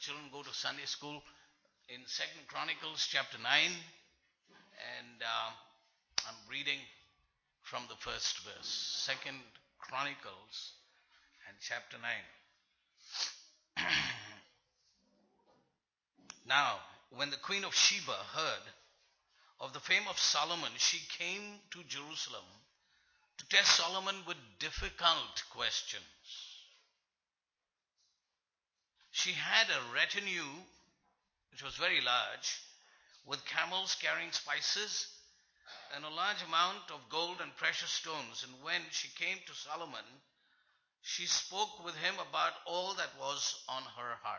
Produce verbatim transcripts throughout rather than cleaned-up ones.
children go to Sunday school in Second Chronicles chapter nine, and uh, I'm reading from the first verse. Second Chronicles and chapter nine. Now, when the queen of Sheba heard of the fame of Solomon, she came to Jerusalem to test Solomon with difficult questions. She had a retinue which was very large, with camels carrying spices and a large amount of gold and precious stones. And when she came to Solomon, she spoke with him about all that was on her heart.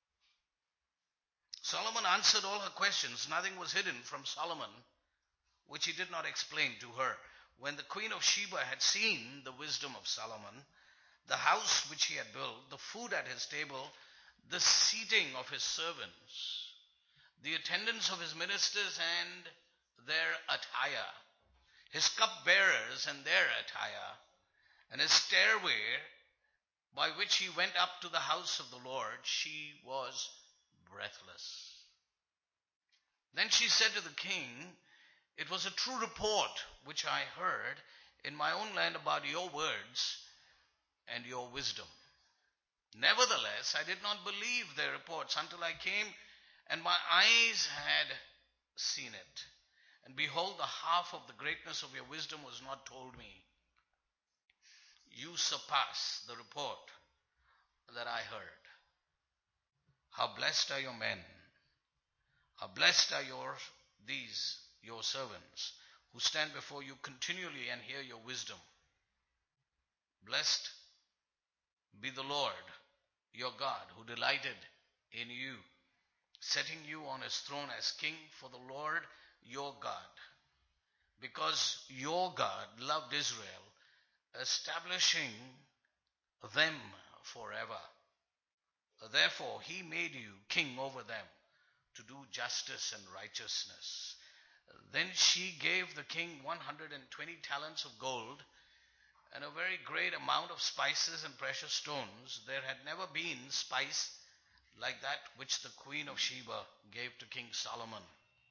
Solomon answered all her questions. Nothing was hidden from Solomon, which he did not explain to her. When the queen of Sheba had seen the wisdom of Solomon, the house which he had built, the food at his table, the seating of his servants, the attendance of his ministers and their attire, his cupbearers and their attire, and his stairway by which he went up to the house of the Lord, she was breathless. Then she said to the king, "It was a true report which I heard in my own land about your words and your wisdom. Nevertheless, I did not believe their reports until I came and my eyes had seen it. And behold, the half of the greatness of your wisdom was not told me. You surpass the report that I heard. How blessed are your men. How blessed are your these your servants who stand before you continually and hear your wisdom. Blessed be the Lord your God, who delighted in you, setting you on his throne as king for the Lord your God, because your God loved Israel, establishing them forever. Therefore he made you king over them, to do justice and righteousness." Then she gave the king one hundred twenty talents of gold and a very great amount of spices and precious stones. There had never been spice like that which the queen of Sheba gave to King Solomon.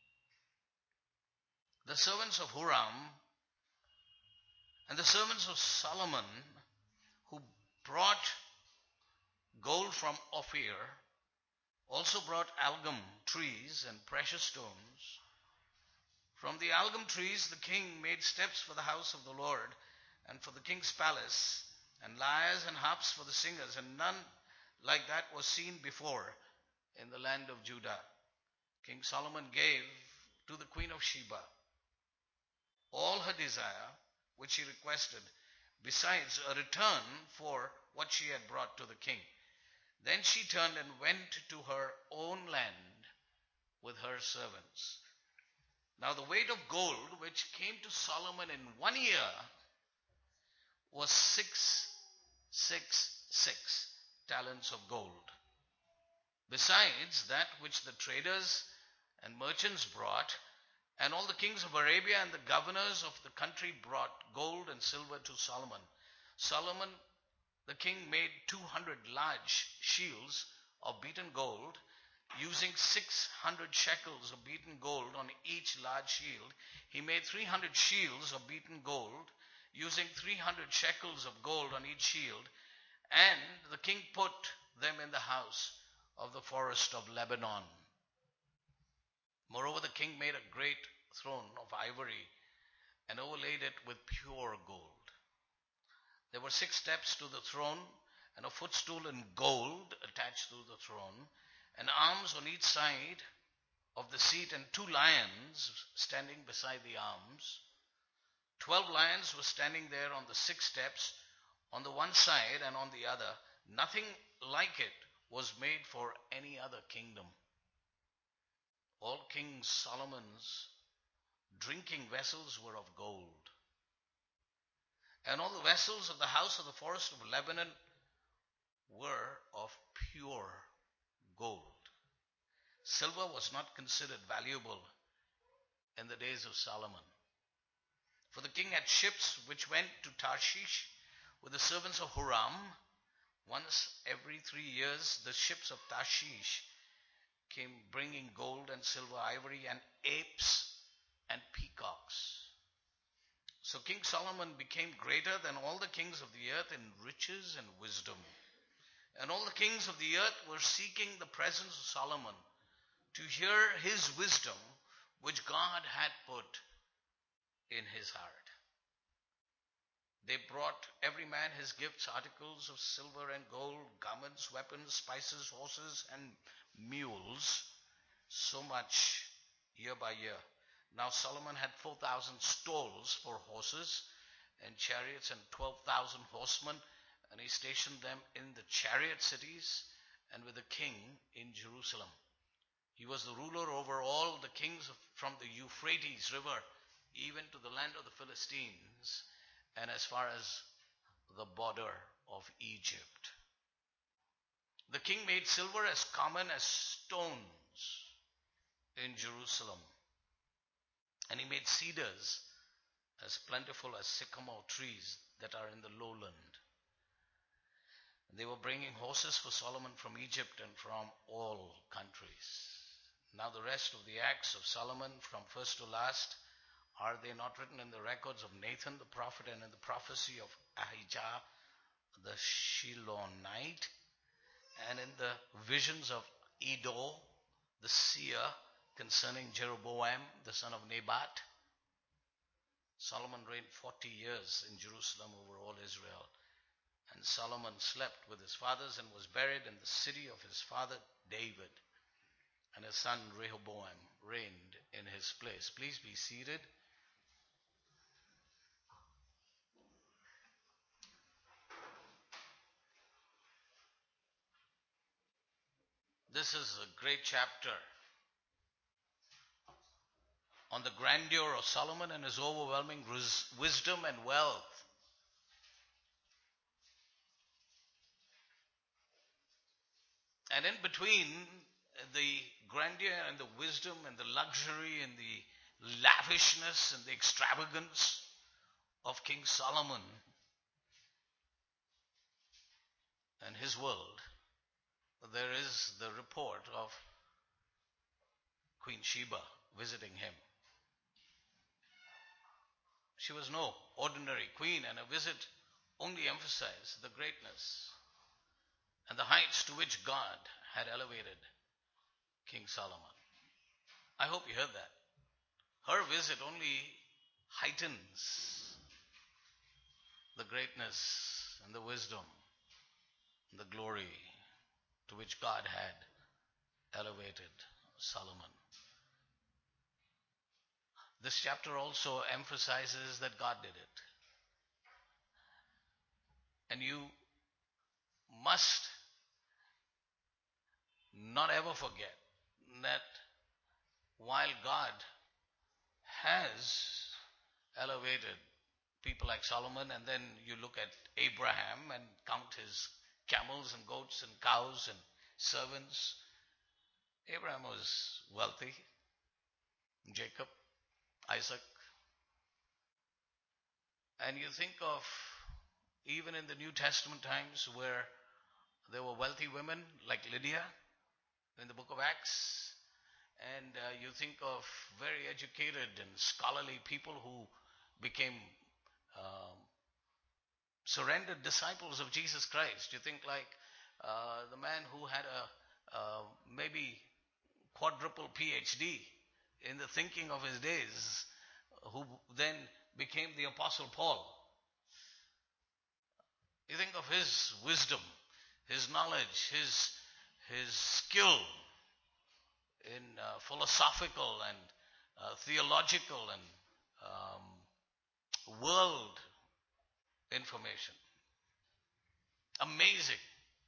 The servants of Huram and the servants of Solomon, who brought gold from Ophir, also brought algum trees and precious stones. From the algum trees the king made steps for the house of the Lord and for the king's palace, and lyres and harps for the singers, and none like that was seen before in the land of Judah. King Solomon gave to the queen of Sheba all her desire which she requested, besides a return for what she had brought to the king. Then she turned and went to her own land with her servants. Now the weight of gold which came to Solomon in one year was six, six, six talents of gold, besides that which the traders and merchants brought, and all the kings of Arabia and the governors of the country brought gold and silver to Solomon. Solomon the king made two hundred large shields of beaten gold, using six hundred shekels of beaten gold on each large shield. He made three hundred shields of beaten gold, using three hundred shekels of gold on each shield, and the king put them in the house of the forest of Lebanon. Moreover, the king made a great throne of ivory and overlaid it with pure gold. There were six steps to the throne, and a footstool in gold attached to the throne, and arms on each side of the seat, and two lions standing beside the arms. Twelve lions were standing there on the six steps, on the one side and on the other. Nothing like it was made for any other kingdom. All King Solomon's drinking vessels were of gold, and all the vessels of the house of the forest of Lebanon were of pure gold. Silver was not considered valuable in the days of Solomon. For the king had ships which went to Tarshish with the servants of Huram, Once every three years, the ships of Tarshish came bringing gold and silver, ivory, and apes and peacocks. So King Solomon became greater than all the kings of the earth in riches and wisdom. And all the kings of the earth were seeking the presence of Solomon to hear his wisdom, which God had put in his heart. They brought every man his gifts, articles of silver and gold, garments, weapons, spices, horses, and mules, so much year by year. Now Solomon had four thousand stalls for horses and chariots and twelve thousand horsemen, and he stationed them in the chariot cities and with the king in Jerusalem. He was the ruler over all the kings from the Euphrates River even to the land of the Philistines and as far as the border of Egypt. The king made silver as common as stones in Jerusalem, and he made cedars as plentiful as sycamore trees that are in the lowland. They were bringing horses for Solomon from Egypt and from all countries. Now the rest of the acts of Solomon from first to last, are they not written in the records of Nathan the prophet and in the prophecy of Ahijah the Shilonite and in the visions of Iddo the seer concerning Jeroboam the son of Nebat? Solomon reigned forty years in Jerusalem over all Israel. And Solomon slept with his fathers and was buried in the city of his father David. And his son Rehoboam reigned in his place. Please be seated. This is a great chapter on the grandeur of Solomon and his overwhelming wisdom and wealth. And in between the grandeur and the wisdom and the luxury and the lavishness and the extravagance of King Solomon and his world, there is the report of Queen Sheba visiting him. She was no ordinary queen, and a visit only emphasized the greatness and the heights to which God had elevated King Solomon. I hope you heard that. Her visit only heightens the greatness and the wisdom and the glory to which God had elevated Solomon. This chapter also emphasizes that God did it. And you must not ever forget that while God has elevated people like Solomon, and then you look at Abraham and count his camels and goats and cows and servants. Abraham was wealthy. Jacob, Isaac. And you think of even in the New Testament times where there were wealthy women like Lydia in the book of Acts. And uh, you think of very educated and scholarly people who became um, surrendered disciples of Jesus Christ. You think like uh, the man who had a uh, maybe quadruple P H D in the thinking of his days, who then became the Apostle Paul. You think of his wisdom, his knowledge, his, his skill in uh, philosophical and uh, theological and um, world information. Amazing.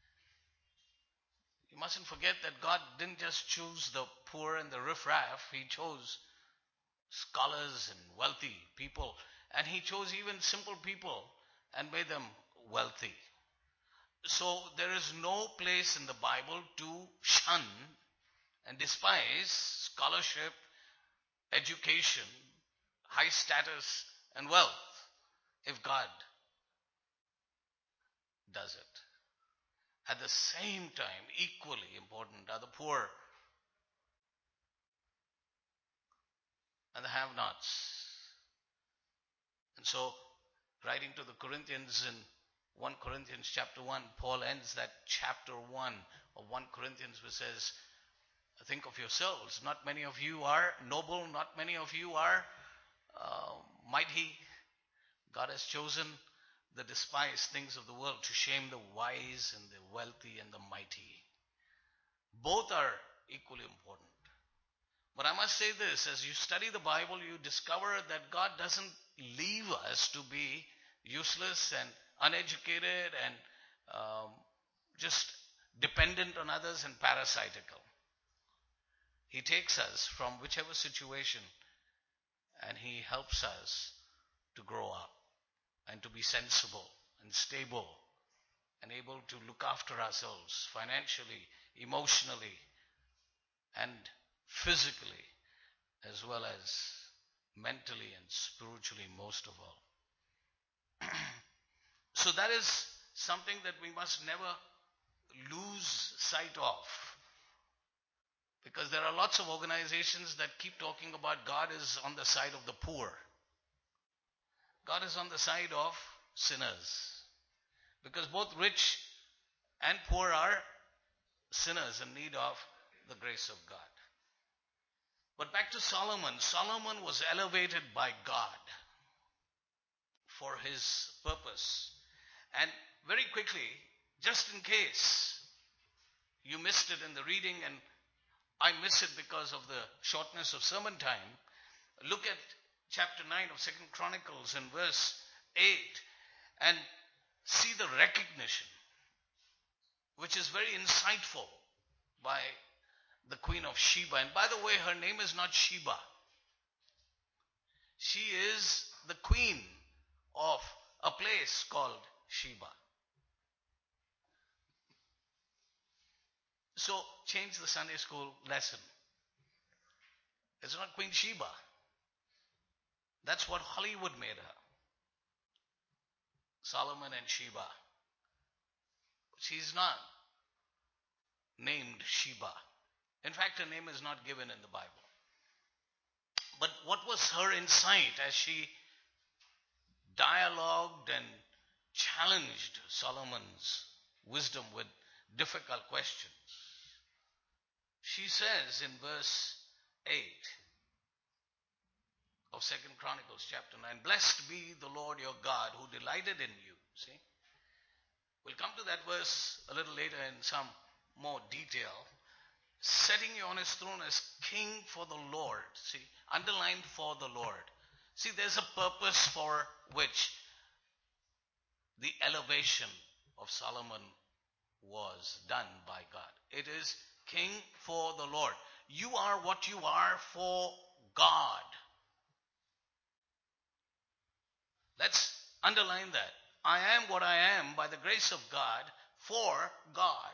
You mustn't forget that God didn't just choose the poor and the riffraff. He chose scholars and wealthy people. And he chose even simple people and made them wealthy. So there is no place in the Bible to shun and despise scholarship, education, high status, and wealth if God does it. At the same time, equally important are the poor and the have-nots. And so, writing to the Corinthians in First Corinthians chapter one, Paul ends that chapter one of First Corinthians which says, think of yourselves. Not many of you are noble. Not many of you are uh, mighty. God has chosen the despised things of the world to shame the wise and the wealthy and the mighty. Both are equally important. But I must say this, as you study the Bible, you discover that God doesn't leave us to be useless and uneducated and um, just dependent on others and parasitical. He takes us from whichever situation and He helps us to grow up and to be sensible and stable and able to look after ourselves financially, emotionally, and physically, as well as mentally and spiritually, most of all. So that is something that we must never lose sight of. Because there are lots of organizations that keep talking about God is on the side of the poor. God is on the side of sinners. Because both rich and poor are sinners in need of the grace of God. But back to Solomon. Solomon was elevated by God for his purpose. And very quickly, just in case you missed it in the reading and I miss it because of the shortness of sermon time, look at chapter nine of Second Chronicles and verse eight and see the recognition, which is very insightful by the Queen of Sheba. And by the way, her name is not Sheba. She is the queen of a place called Sheba. So, change the Sunday school lesson. It's not Queen Sheba. That's what Hollywood made her. Solomon and Sheba. She's not named Sheba. In fact, her name is not given in the Bible. But what was her insight as she dialogued and challenged Solomon's wisdom with difficult questions? She says in verse eight of Second Chronicles chapter nine, blessed be the Lord your God who delighted in you. See? We'll come to that verse a little later in some more detail. Setting you on his throne as king for the Lord. See, underlined for the Lord. See, there's a purpose for which the elevation of Solomon was done by God. It is king for the Lord. You are what you are for God. Let's underline that. I am what I am by the grace of God for God.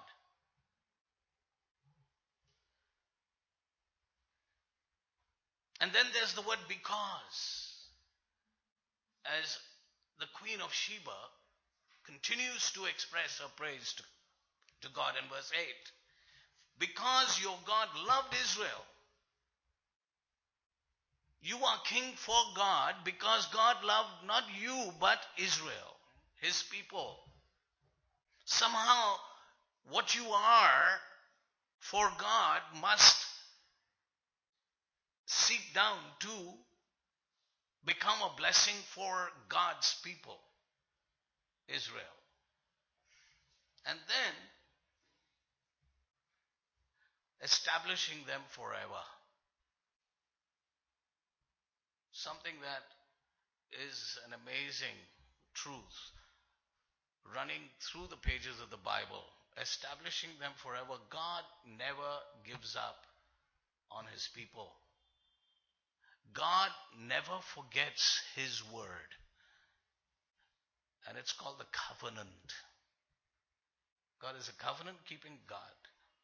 And then there's the word because. As the Queen of Sheba continues to express her praise to, to God in verse eight. Because your God loved Israel. You are king for God because God loved not you but Israel, his people. Somehow what you are for God must seep down to become a blessing for God's people, Israel. And then establishing them forever. Something that is an amazing truth running through the pages of the Bible. Establishing them forever. God never gives up on his people. God never forgets his word. And it's called the covenant. God is a covenant-keeping God.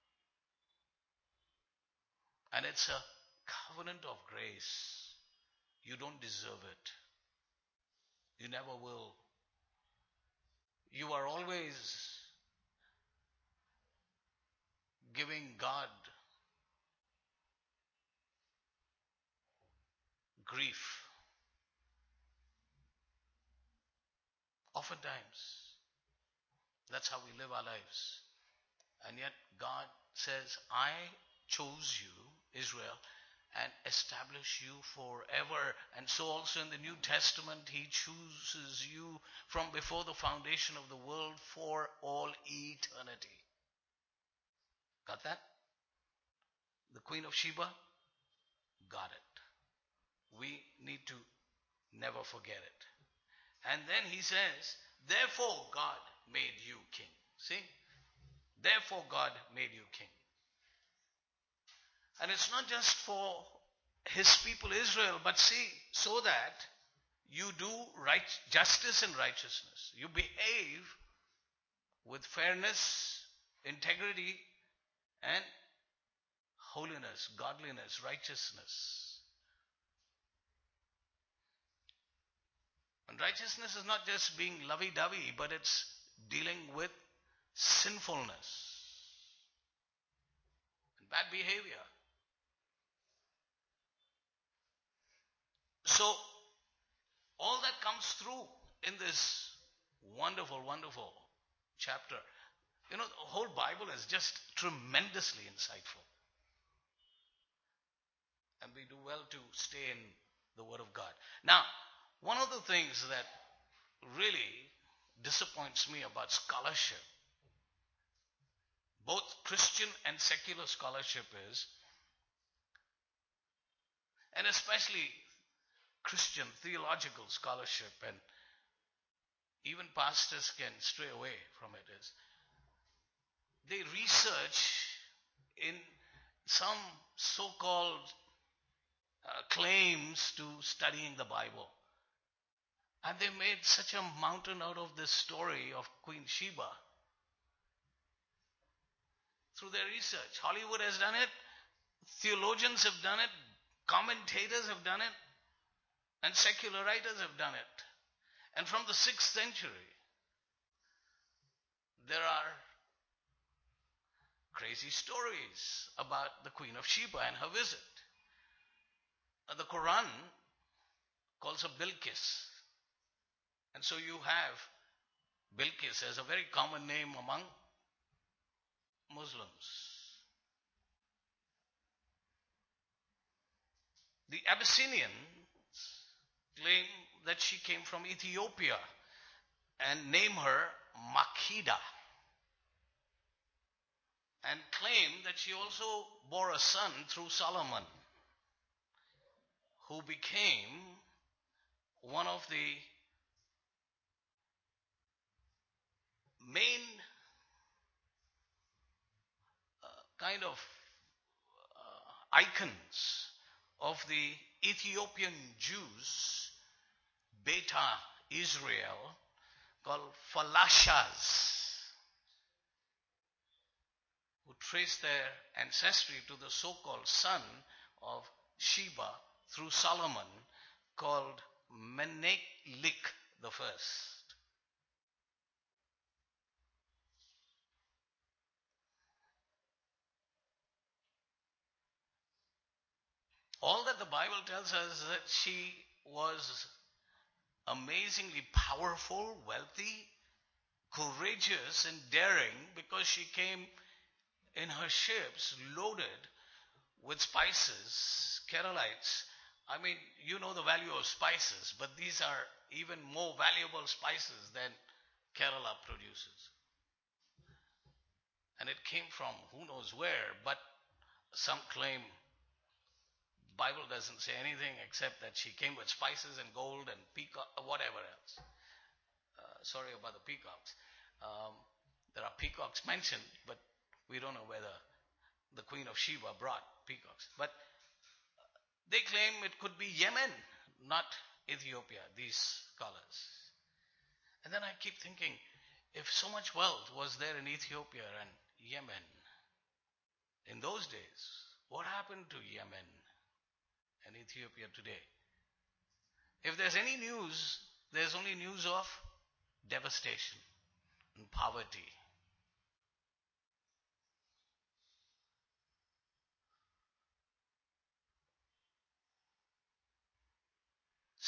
And it's a covenant of grace. You don't deserve it. You never will. You are always giving God grief. Oftentimes, that's how we live our lives. And yet God says, I chose you, Israel, and establish you forever. And so also in the New Testament, He chooses you from before the foundation of the world for all eternity. Got that? The Queen of Sheba? Got it. We need to never forget it. And then He says, therefore God made you king. See? Therefore God made you king. And it's not just for His people Israel, but see, so that you do right justice and righteousness. You behave with fairness, integrity, and holiness, godliness, righteousness. And righteousness is not just being lovey-dovey, but it's dealing with sinfulness and bad behavior. So, all that comes through in this wonderful, wonderful chapter. You know, the whole Bible is just tremendously insightful. And we do well to stay in the Word of God. Now, one of the things that really disappoints me about scholarship, both Christian and secular scholarship, is, and especially Christian theological scholarship, and even pastors can stray away from it, is they research in some so-called uh, claims to studying the Bible. And they made such a mountain out of this story of Queen Sheba through their research. Hollywood has done it. Theologians have done it. Commentators have done it. And secular writers have done it. And from the sixth century, there are crazy stories about the Queen of Sheba and her visit. The Quran calls her Bilqis. And so you have Bilqis as a very common name among Muslims. The Abyssinians claim that she came from Ethiopia and name her Makeda, and claim that she also bore a son through Solomon, who became one of the main uh, kind of uh, icons of the Ethiopian Jews, Beta Israel, called Falashas, who trace their ancestry to the so-called son of Sheba through Solomon, called Menelik the First. All that the Bible tells us is that she was amazingly powerful, wealthy, courageous, and daring, because she came in her ships loaded with spices, Keralites. I mean, you know the value of spices, but these are even more valuable spices than Kerala produces. And it came from who knows where, but some claim Bible doesn't say anything except that she came with spices and gold and peacock, whatever else. Uh, sorry about the peacocks. Um, there are peacocks mentioned, but we don't know whether the Queen of Sheba brought peacocks. But they claim it could be Yemen, not Ethiopia, these scholars. And then I keep thinking, if so much wealth was there in Ethiopia and Yemen in those days, what happened to Yemen and Ethiopia today? If there's any news, there's only news of devastation and poverty.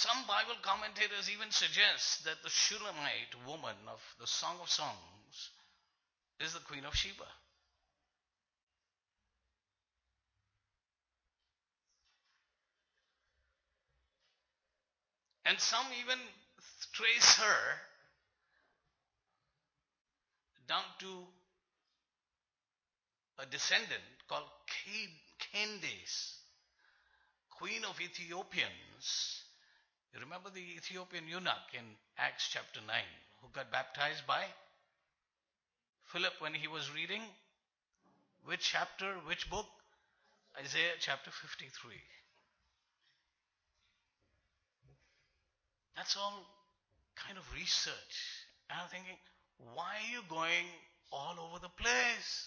Some Bible commentators even suggest that the Shulamite woman of the Song of Songs is the Queen of Sheba. And some even trace her down to a descendant called Candace, Queen of Ethiopians. You remember the Ethiopian eunuch in Acts chapter nine who got baptized by Philip when he was reading which chapter, which book? Isaiah chapter fifty-three. That's all kind of research. And I'm thinking, why are you going all over the place?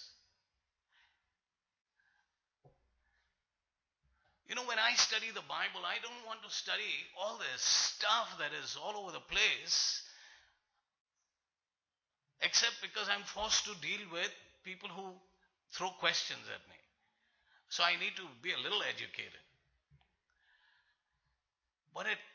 You know, when I study the Bible, I don't want to study all this stuff that is all over the place, except because I'm forced to deal with people who throw questions at me. So I need to be a little educated. But it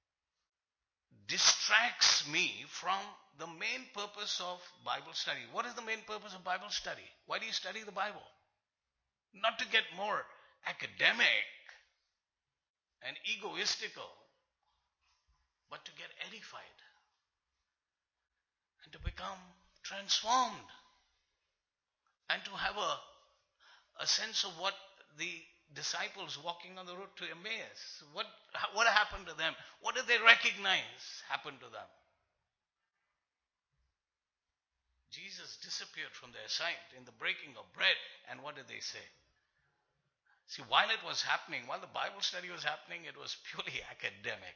distracts me from the main purpose of Bible study. What is the main purpose of Bible study? Why do you study the Bible? Not to get more academic and egoistical, but to get edified and to become transformed and to have a, a sense of what the disciples walking on the road to Emmaus, what, what happened to them? What did they recognize happened to them? Jesus disappeared from their sight in the breaking of bread, and what did they say? See, while it was happening, while the Bible study was happening, it was purely academic.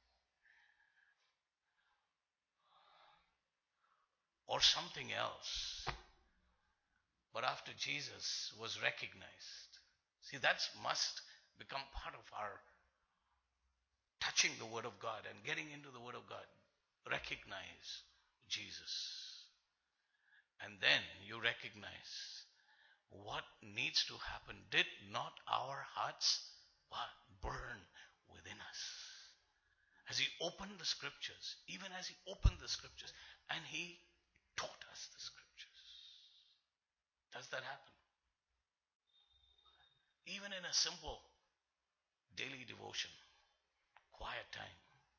Or something else. But after Jesus was recognized, see, that must become part of our touching the Word of God and getting into the Word of God. Recognize Jesus. And then you recognize what needs to happen. Did not our hearts burn within us? As he opened the scriptures, even as he opened the scriptures, and he taught us the scriptures. Does that happen? Even in a simple daily devotion, quiet time.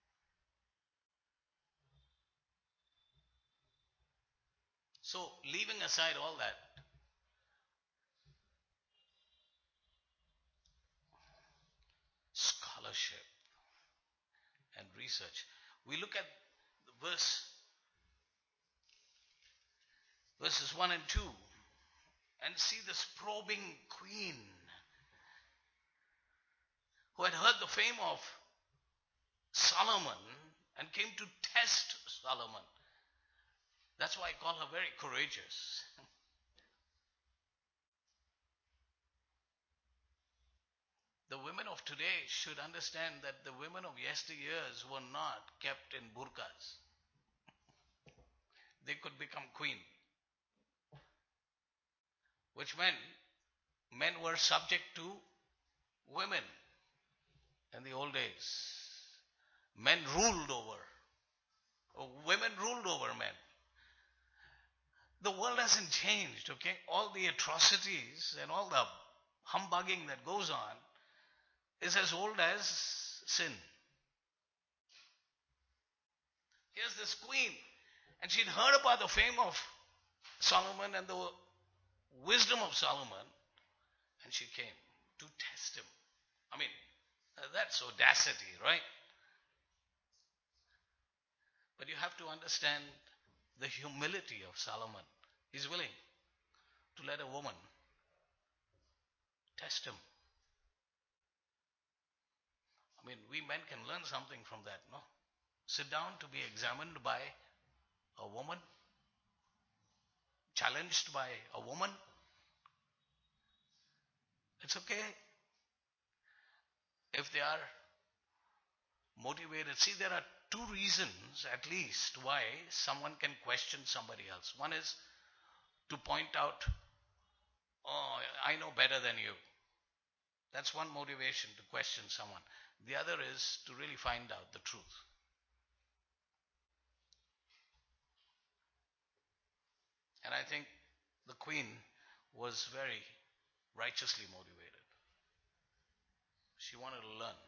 So, leaving aside all that, scholarship and research, we look at the verse, verses one and two, and see this probing queen who had heard the fame of Solomon and came to test Solomon. That's why I call her very courageous. The women of today should understand that the women of yesteryears were not kept in burqas. They could become queen. Which meant men were subject to women in the old days. Men ruled over. Or women ruled over men. The world hasn't changed, okay? All the atrocities and all the humbugging that goes on is as old as sin. Here's this queen, and she'd heard about the fame of Solomon and the wisdom of Solomon, and she came to test him. I mean, that's audacity, right? But you have to understand the humility of Solomon. He's willing to let a woman test him. I mean, we men can learn something from that, no? Sit down to be examined by a woman, challenged by a woman. It's okay if they are motivated. See, there are two reasons at least why someone can question somebody else. One is to point out, oh, I know better than you. That's one motivation, to question someone. The other is to really find out the truth. And I think the queen was very righteously motivated. She wanted to learn.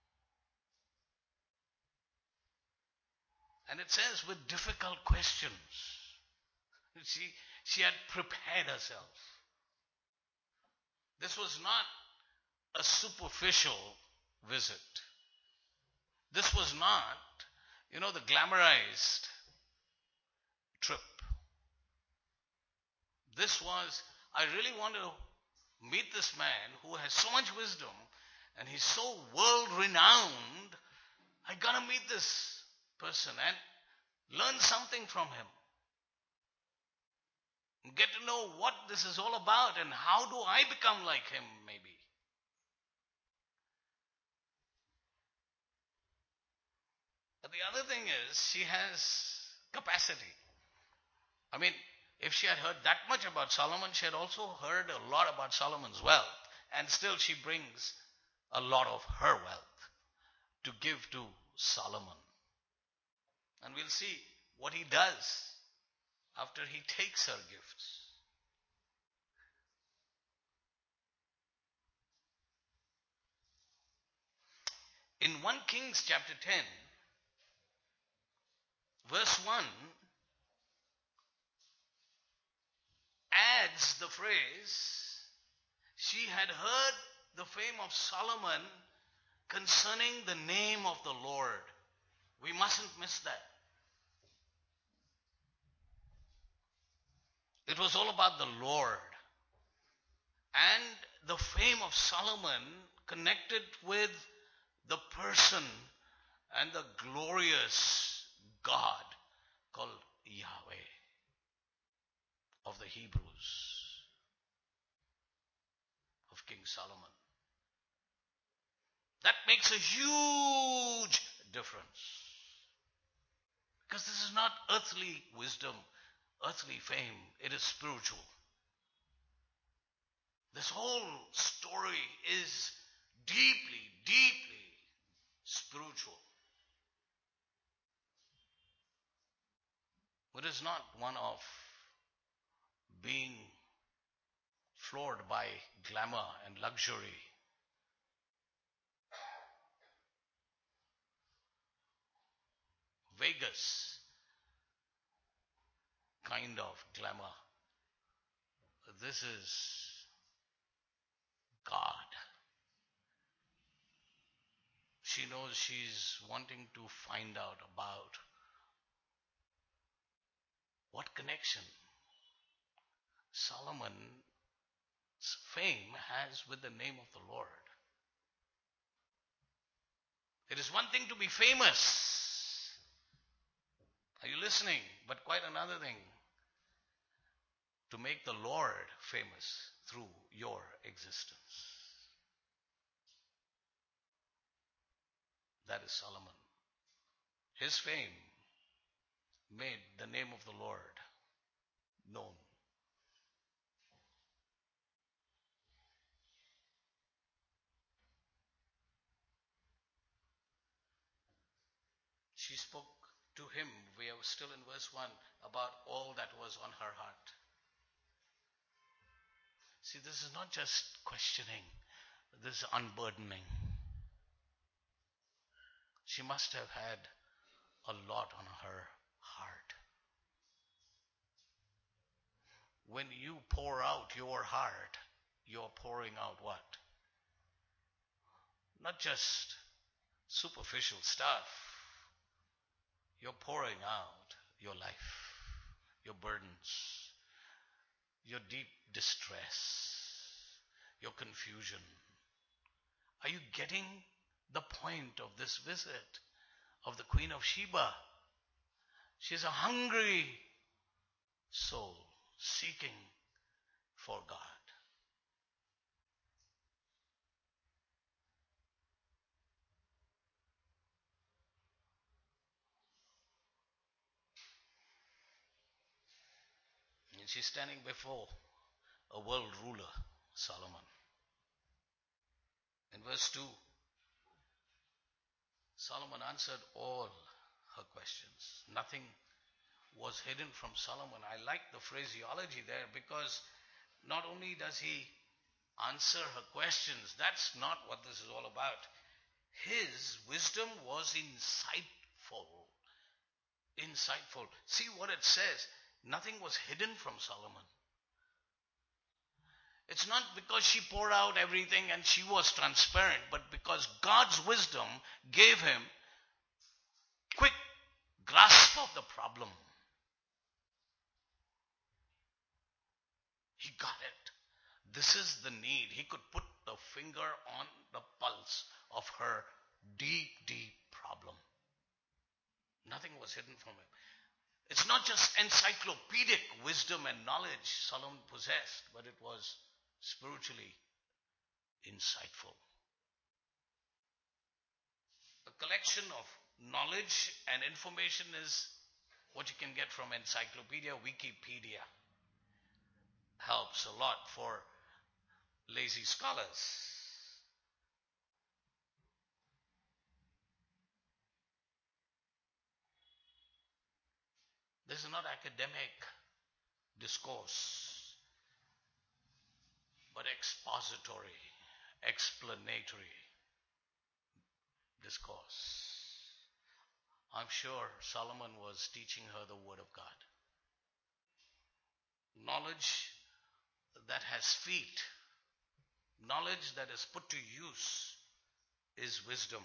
And it says with difficult questions. She, she had prepared herself. This was not a superficial visit. This was not, you know, the glamorized trip. This was, I really want to meet this man who has so much wisdom and he's so world renowned. I gotta meet this person and learn something from him. Get to know what this is all about and how do I become like him, maybe. But the other thing is, she has capacity. I mean, if she had heard that much about Solomon, she had also heard a lot about Solomon's wealth. And still she brings a lot of her wealth to give to Solomon. And we'll see what he does after he takes her gifts. In First Kings chapter ten, verse one, adds the phrase, she had heard the fame of Solomon concerning the name of the Lord. We mustn't miss that. It was all about the Lord. And the fame of Solomon connected with the person and the glorious God called Yahweh of the Hebrews, of King Solomon. That makes a huge difference. Because this is not earthly wisdom, earthly fame. It is spiritual. This whole story is deeply, deeply spiritual. It is not one of being floored by glamour and luxury. Vegas kind of glamour. This is God. She knows she's wanting to find out about what connection Solomon's fame has with the name of the Lord. It is one thing to be famous. Are you listening? But quite another thing to make the Lord famous through your existence. That is Solomon. His fame made the name of the Lord known. She spoke to him, we are still in verse one, about all that was on her heart. See, this is not just questioning, this is unburdening. She must have had a lot on her heart. When you pour out your heart, you're pouring out what? Not just superficial stuff. You're pouring out your life, your burdens, your deep distress, your confusion. Are you getting the point of this visit of the Queen of Sheba? She's a hungry soul seeking for God. And she's standing before a world ruler, Solomon. And verse two, Solomon answered all her questions. Nothing was hidden from Solomon. I like the phraseology there, because not only does he answer her questions, that's not what this is all about. His wisdom was insightful. Insightful. See what it says. Nothing was hidden from Solomon. It's not because she poured out everything and she was transparent, but because God's wisdom gave him quick grasp of the problem. He got it. This is the need. He could put the finger on the pulse of her deep, deep problem. Nothing was hidden from him. It's not just encyclopedic wisdom and knowledge Solomon possessed, but it was spiritually insightful. A collection of knowledge and information is what you can get from encyclopedia. Wikipedia helps a lot for lazy scholars. This is not academic discourse, but expository, explanatory discourse. I'm sure Solomon was teaching her the Word of God. Knowledge that has feet, knowledge that is put to use, is wisdom.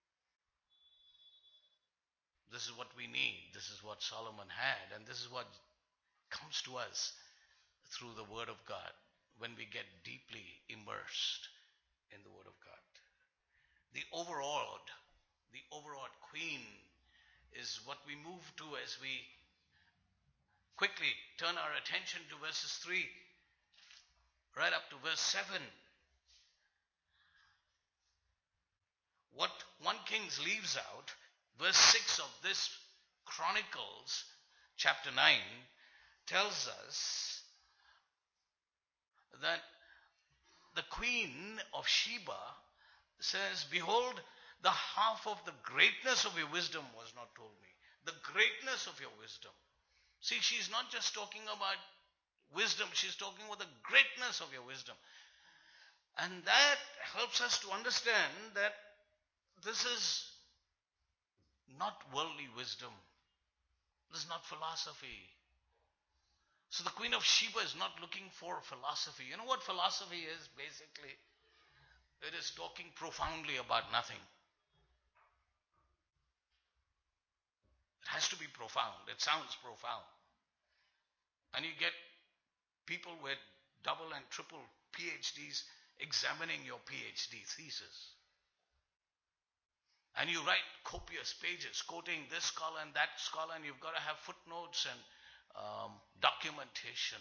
This is what we need. This is what Solomon had, and this is what comes to us through the Word of God when we get deeply immersed in the Word of God. The overawed, the overawed queen is what we move to as we quickly turn our attention to verses three right up to verse seven. What First Kings leaves out, verse six of this Chronicles chapter nine tells us that the queen of Sheba says, behold, the half of the greatness of your wisdom was not told me. The greatness of your wisdom. See, she's not just talking about wisdom, she's talking about the greatness of your wisdom. And that helps us to understand that this is not worldly wisdom. This is not philosophy. So the Queen of Sheba is not looking for philosophy. You know what philosophy is, basically? It is talking profoundly about nothing. It has to be profound. It sounds profound. And you get people with double and triple PhDs examining your PhD thesis. And you write copious pages quoting this scholar and that scholar, and you've got to have footnotes and um, documentation.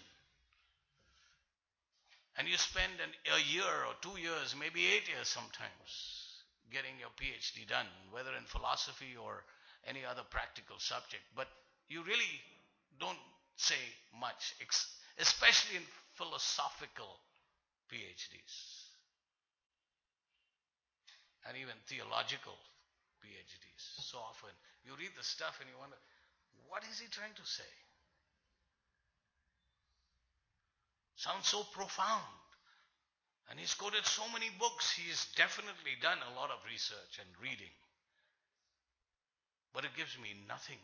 And you spend an, a year or two years, maybe eight years sometimes, getting your PhD done, whether in philosophy or any other practical subject. But you really don't say much, especially in philosophical PhDs. And even theological PhDs. So often you read the stuff and you wonder, what is he trying to say? Sounds so profound. And he's quoted so many books. He's definitely done a lot of research and reading. But it gives me nothing.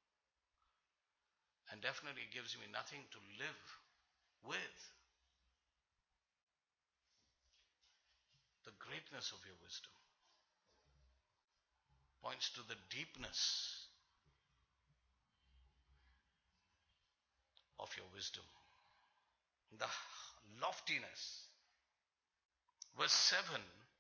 And definitely gives me nothing to live with. The greatness of your wisdom points to the deepness of your wisdom. The loftiness. Verse seven.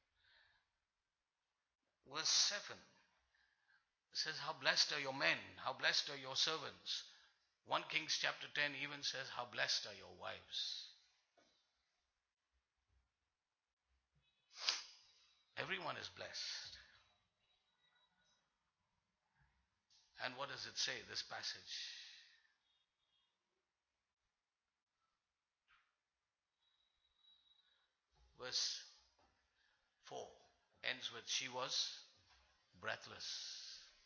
Verse seven says, how blessed are your men, how blessed are your servants. First Kings chapter ten even says, how blessed are your wives. Everyone is blessed. And what does it say, this passage? Verse four. ends with, she was breathless.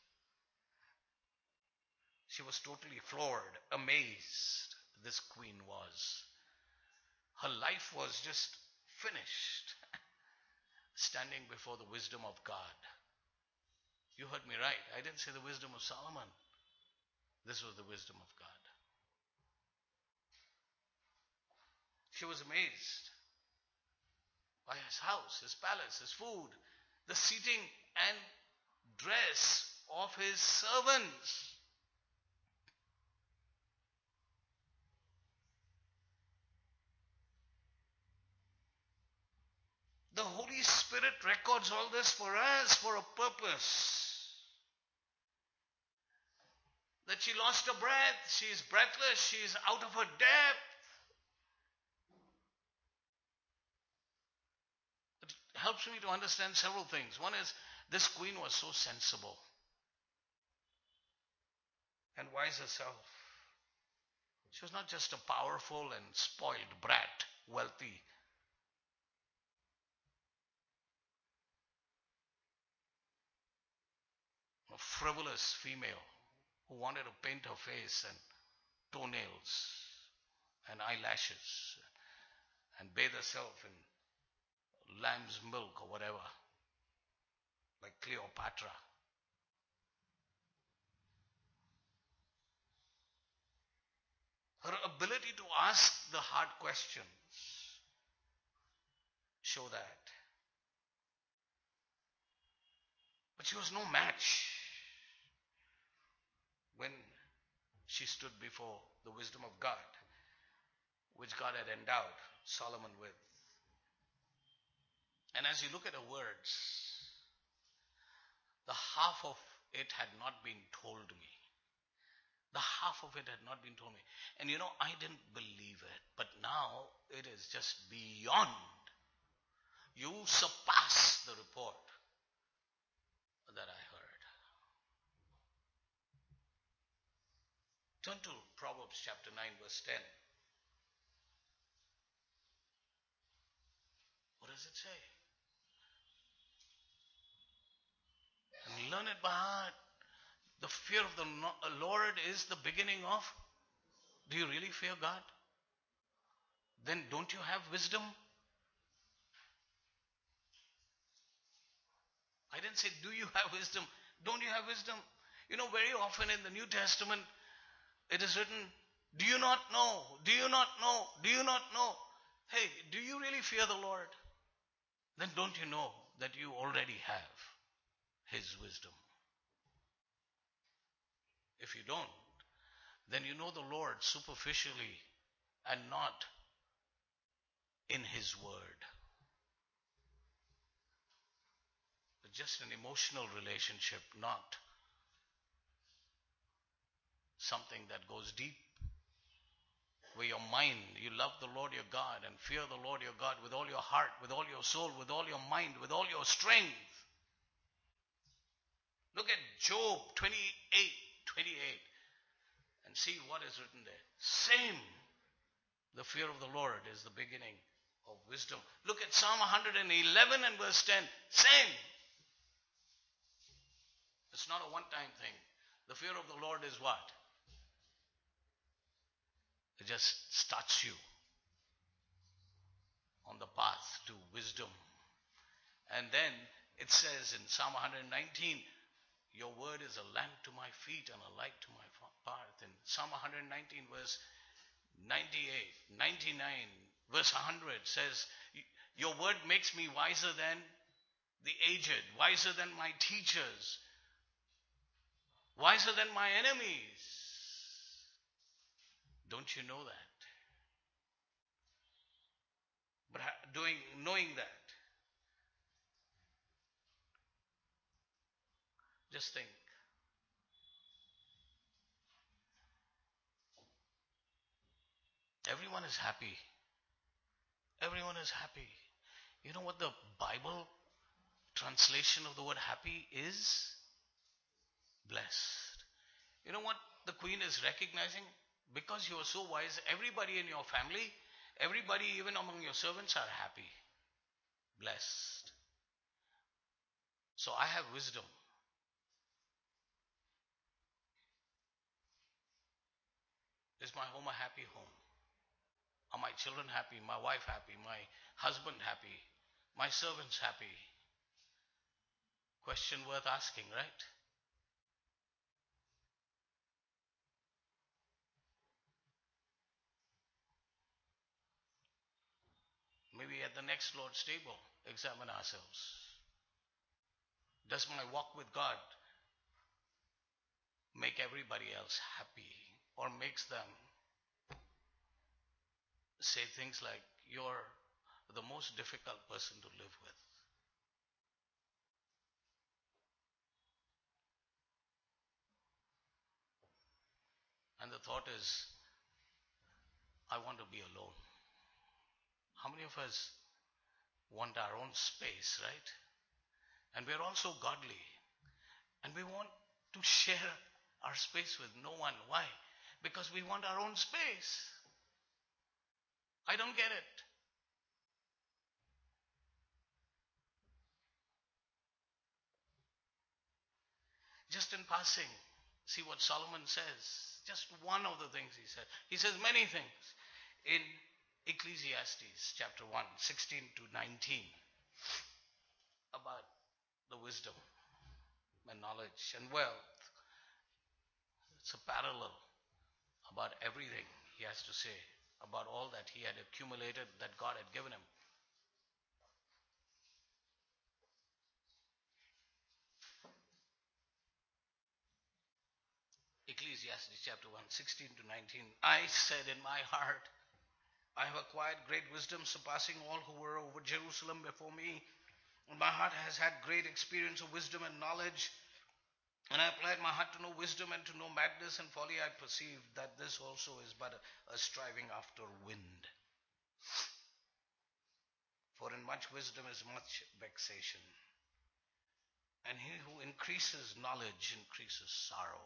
She was totally floored, amazed. This queen was. Her life was just finished, standing before the wisdom of God. You heard me right. I didn't say the wisdom of Solomon. This was the wisdom of God. She was amazed by his house, his palace, his food, the seating and dress of his servants. The Holy Spirit records all this for us for a purpose. That she lost her breath, she is breathless, she is out of her depth. It helps me to understand several things. One is, this queen was so sensible and wise herself. She was not just a powerful and spoiled brat, wealthy. A frivolous female who wanted to paint her face and toenails and eyelashes and bathe herself in lamb's milk or whatever, like Cleopatra. Her ability to ask the hard questions show that. But she was no match when she stood before the wisdom of God, which God had endowed Solomon with. And as you look at her words, the half of it had not been told me. The half of it had not been told me. And you know, I didn't believe it. But now it is just beyond. You surpass the report that I heard. Turn to Proverbs chapter nine verse ten. What does it say? And learn it by heart. The fear of the Lord is the beginning of. Do you really fear God? Then don't you have wisdom? I didn't say, do you have wisdom? Don't you have wisdom? You know, very often in the New Testament, it is written, do you not know? Do you not know? Do you not know? Hey, do you really fear the Lord? Then don't you know that you already have His wisdom? If you don't, then you know the Lord superficially and not in His word. But just an emotional relationship, not something that goes deep. Where your mind, you love the Lord your God and fear the Lord your God with all your heart, with all your soul, with all your mind, with all your strength. Look at Job twenty-eight, twenty-eight and see what is written there. Same. The fear of the Lord is the beginning of wisdom. Look at Psalm one eleven and verse ten. Same. It's not a one-time thing. The fear of the Lord is what? It just starts you on the path to wisdom. And then it says in Psalm one nineteen, your word is a lamp to my feet and a light to my path. In Psalm one nineteen verse ninety-eight, ninety-nine, verse one hundred says, your word makes me wiser than the aged, wiser than my teachers, wiser than my enemies. Don't you know that? But doing, knowing that, just think. Everyone is happy. Everyone is happy. You know what the Bible translation of the word happy is? Blessed. You know what the queen is recognizing? Because you are so wise, everybody in your family, everybody even among your servants are happy. Blessed. So I have wisdom. Is my home a happy home? Are my children happy? My wife happy? My husband happy? My servants happy? Question worth asking, right? Maybe at the next Lord's table, examine ourselves. Does my walk with God make everybody else happy, or makes them say things like, you're the most difficult person to live with? And the thought is, I want to be alone. How many of us want our own space, right? And we're also godly. And we want to share our space with no one. Why? Because we want our own space. I don't get it. Just in passing, see what Solomon says. Just one of the things he said. He says many things in Ecclesiastes chapter one, sixteen to nineteen, about the wisdom and knowledge and wealth. It's a parallel about everything he has to say, about all that he had accumulated, that God had given him. Ecclesiastes chapter one, sixteen to nineteen. I said in my heart, I have acquired great wisdom, surpassing all who were over Jerusalem before me. And my heart has had great experience of wisdom and knowledge. And I applied my heart to know wisdom and to know madness and folly. I perceived that this also is but a, a striving after wind. For in much wisdom is much vexation. And he who increases knowledge increases sorrow.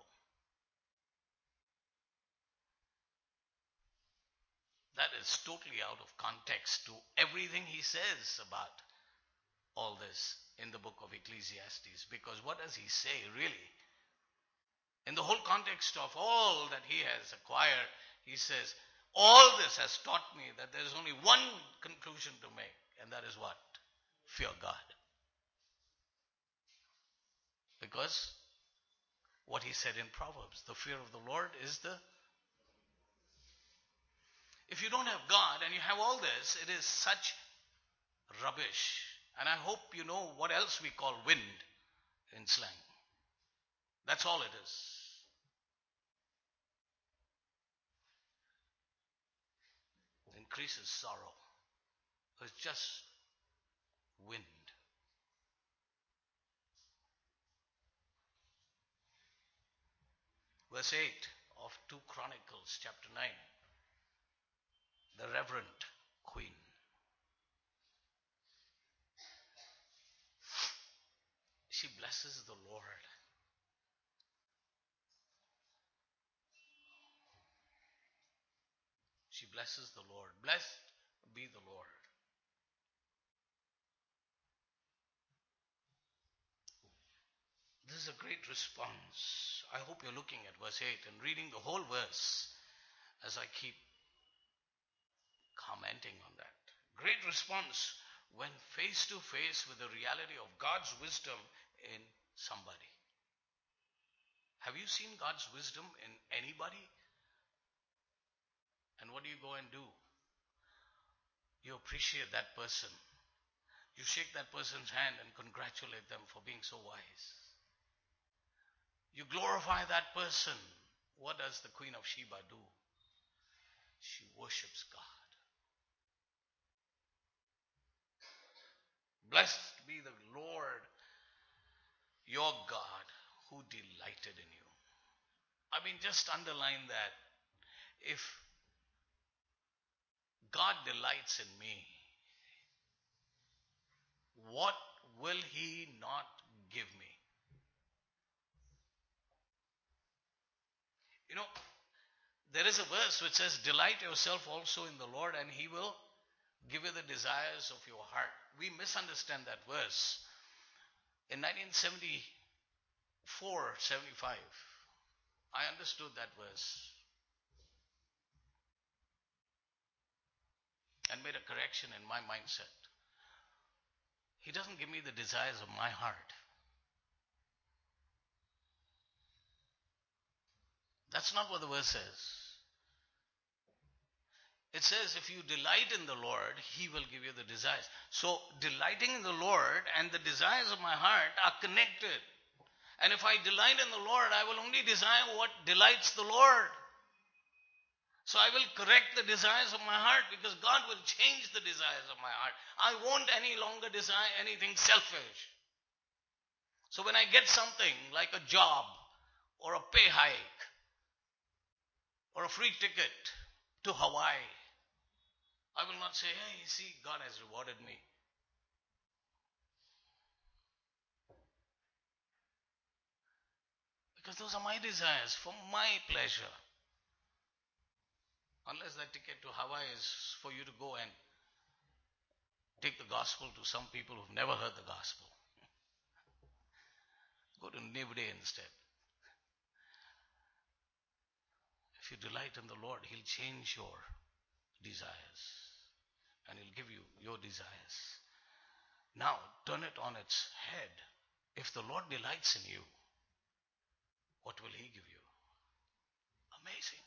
That is totally out of context to everything he says about all this in the book of Ecclesiastes. Because what does he say really? In the whole context of all that he has acquired, he says, all this has taught me that there is only one conclusion to make, and that is what? Fear God. Because what he said in Proverbs, the fear of the Lord is the... If you don't have God and you have all this, it is such rubbish. And I hope you know what else we call wind in slang. That's all it is. It increases sorrow. It's just wind. Verse eight of two Chronicles chapter nine. The Reverend Queen. She blesses the Lord. She blesses the Lord. Blessed be the Lord. This is a great response. I hope you're looking at verse eight and reading the whole verse as I keep commenting on that. Great response when face to face with the reality of God's wisdom in somebody. Have you seen God's wisdom in anybody? And what do you go and do? You appreciate that person. You shake that person's hand and congratulate them for being so wise. You glorify that person. What does the Queen of Sheba do? She worships God. Blessed be the Lord, your God, who delighted in you. I mean, just underline that. If God delights in me, what will he not give me? You know, there is a verse which says, delight yourself also in the Lord and he will give you the desires of your heart. We misunderstand that verse. In nineteen seventy-four seventy-five, I understood that verse and made a correction in my mindset. He doesn't give me the desires of my heart. That's not what the verse says. It says, if you delight in the Lord, He will give you the desires. So, delighting in the Lord and the desires of my heart are connected. And if I delight in the Lord, I will only desire what delights the Lord. So I will correct the desires of my heart, because God will change the desires of my heart. I won't any longer desire anything selfish. So when I get something like a job or a pay hike or a free ticket to Hawaii, I will not say, hey, see, God has rewarded me. Because those are my desires for my pleasure. Unless that ticket to Hawaii is for you to go and take the gospel to some people who've never heard the gospel. Go to Nivde instead. If you delight in the Lord, He'll change your desires. And He'll give you your desires. Now, turn it on its head. If the Lord delights in you, what will He give you? Amazing.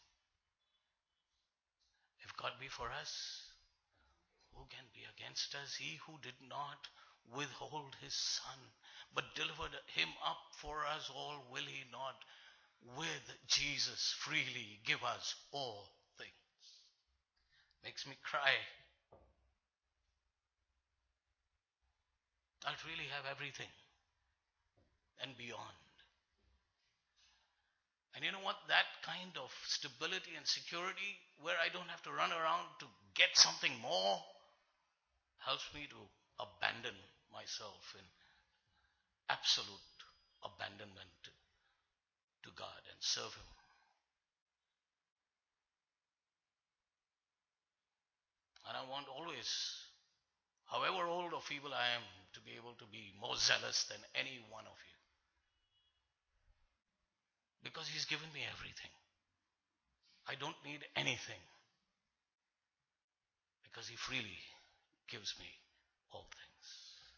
If God be for us, who can be against us? He who did not withhold His Son, but delivered Him up for us all, will He not with Jesus freely give us all things? Makes me cry. I'd really have everything and beyond. And you know what? That kind of stability and security, where I don't have to run around to get something more, helps me to abandon myself in absolute abandonment to God and serve Him. And I want always, however old or feeble I am, to be able to be more zealous than any one of you. Because He's given me everything. I don't need anything. Because He freely gives me all things.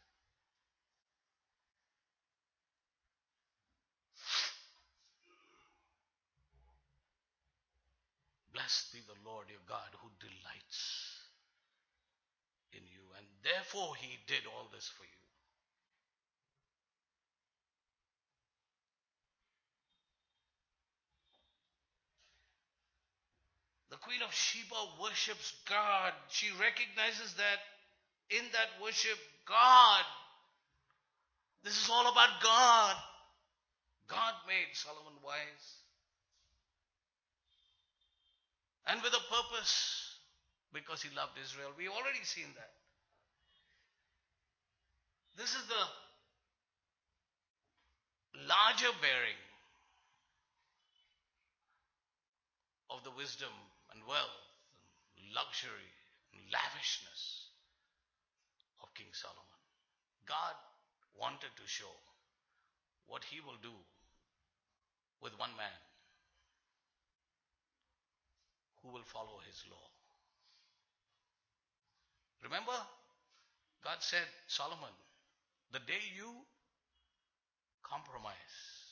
Blessed be the Lord your God, who delights in you. And therefore He did all this for you. The Queen of Sheba worships God. She recognizes that in that worship, God, this is all about God. God made Solomon wise. And with a purpose, because He loved Israel. We've already seen that. This is the larger bearing of the wisdom and wealth and luxury and lavishness of King Solomon. God wanted to show what He will do with one man who will follow His law. Remember, God said, Solomon, the day you compromise,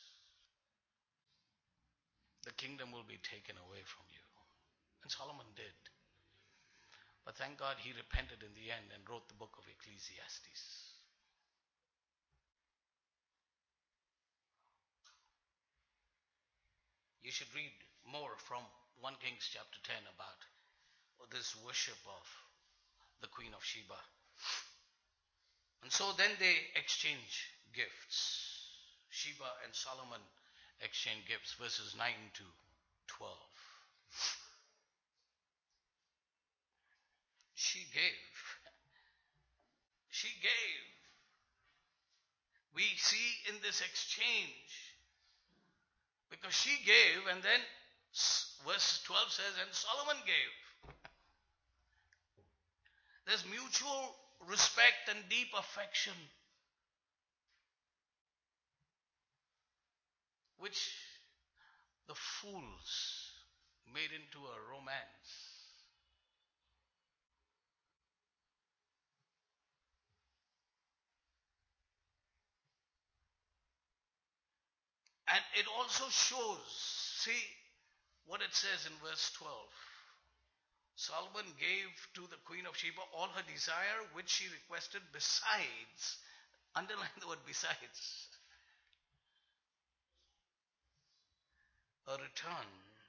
the kingdom will be taken away from you. And Solomon did. But thank God he repented in the end and wrote the book of Ecclesiastes. You should read more from First Kings chapter ten about this worship of the Queen of Sheba. And so then they exchange gifts. Sheba and Solomon exchange gifts, verses nine to twelve. She gave. She gave. We see in this exchange, because she gave, and then verse twelve says, and Solomon gave. There's mutual respect and deep affection which the fools made into a romance. And it also shows, see what it says in verse twelve. Solomon gave to the queen of Sheba all her desire which she requested, besides, underline the word besides, a return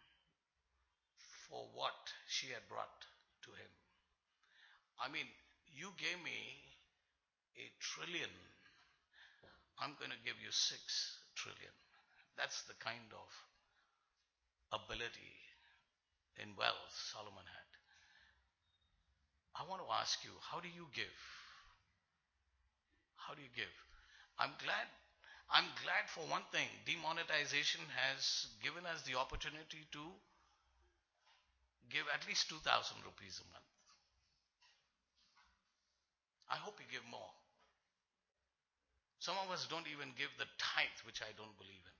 for what she had brought to him. I mean, you gave me a trillion, I'm going to give you six trillion. That's the kind of ability in wealth Solomon had. I want to ask you, how do you give? How do you give? I'm glad, I'm glad for one thing, demonetization has given us the opportunity to give at least two thousand rupees a month. I hope you give more. Some of us don't even give the tithe, which I don't believe in.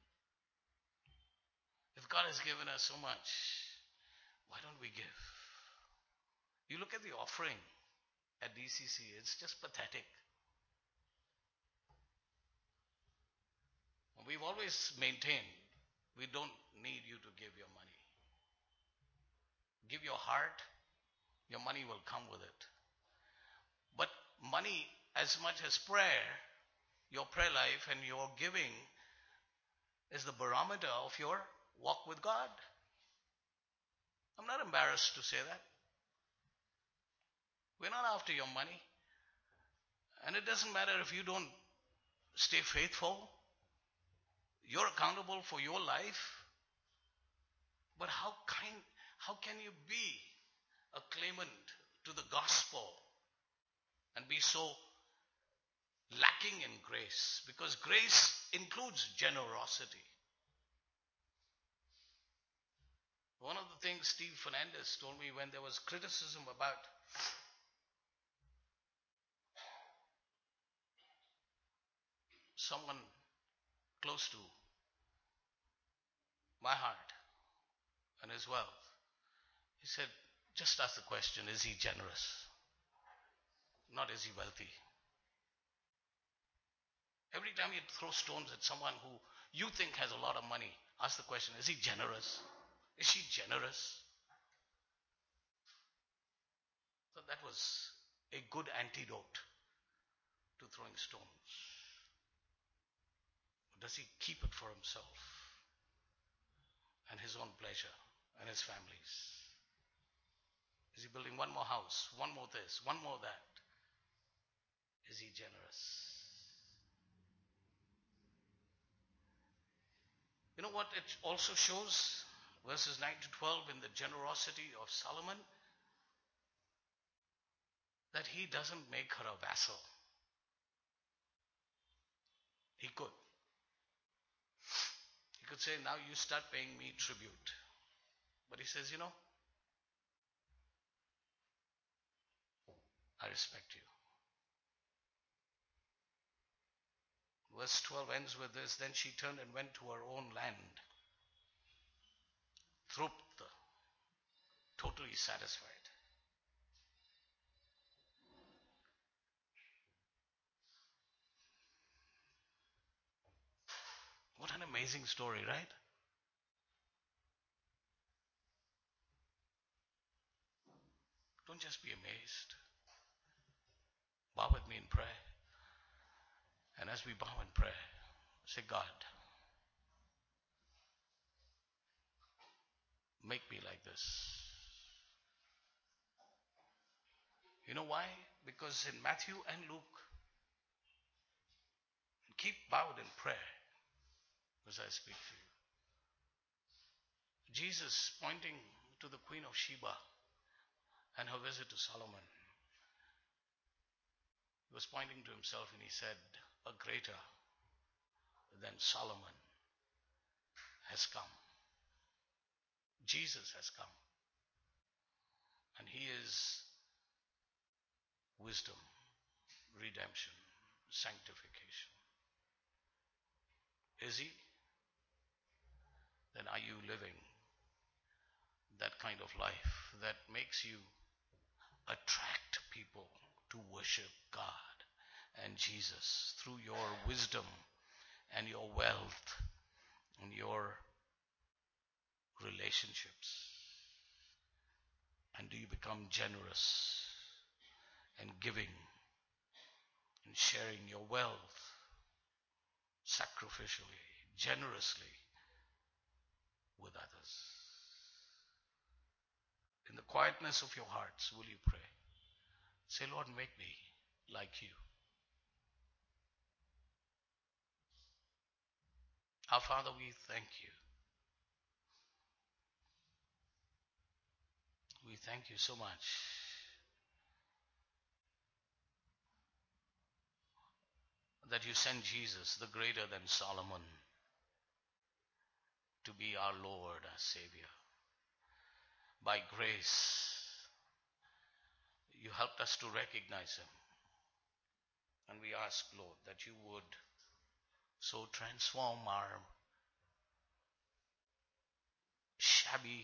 If God has given us so much, why don't we give? You look at the offering at D C C, it's just pathetic. We've always maintained we don't need you to give your money. Give your heart, your money will come with it. But money, as much as prayer, your prayer life and your giving is the barometer of your walk with God. I'm not embarrassed to say that. We're not after your money. And it doesn't matter if you don't stay faithful. You're accountable for your life. But how kind, how can you be a claimant to the gospel and be so lacking in grace? Because grace includes generosity. One of the things Steve Fernandez told me when there was criticism about someone close to my heart and his wealth, he said, just ask the question, is he generous? Not is he wealthy. Every time you throw stones at someone who you think has a lot of money, ask the question, is he generous? Is she generous? So that was a good antidote to throwing stones. Does he keep it for himself and his own pleasure and his family's? Is he building one more house, one more this, one more that? Is he generous? You know what it also shows? Verses nine to twelve, in the generosity of Solomon, that he doesn't make her a vassal. He could. He could say, now you start paying me tribute. But he says, you know, I respect you. Verse twelve ends with this, then she turned and went to her own land. Trupta, totally satisfied. What an amazing story, right? Don't just be amazed. Bow with me in prayer. And as we bow in prayer, say, God, make me like this. You know why? Because in Matthew and Luke, keep bowed in prayer as I speak to you. Jesus, pointing to the Queen of Sheba and her visit to Solomon, he was pointing to himself and he said, a greater than Solomon has come. Jesus has come. And he is wisdom, redemption, sanctification. Is he? then are you living that kind of life that makes you attract people to worship God and Jesus through your wisdom and your wealth and your relationships? And do you become generous and giving and sharing your wealth sacrificially, generously with others? In the quietness of your hearts, will you pray? Say, Lord, make me like you. Our Father, we thank you. We thank you so much that you sent Jesus, the greater than Solomon, to be our Lord, our Savior. By grace, you helped us to recognize him. And we ask, Lord, that you would so transform our shabby,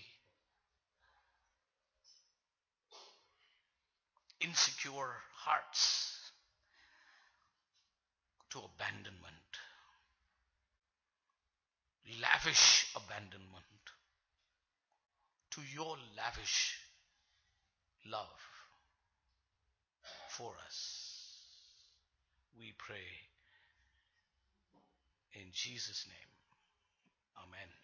insecure hearts to abandonment, lavish abandonment, to your lavish love for us. We pray in Jesus' name. Amen.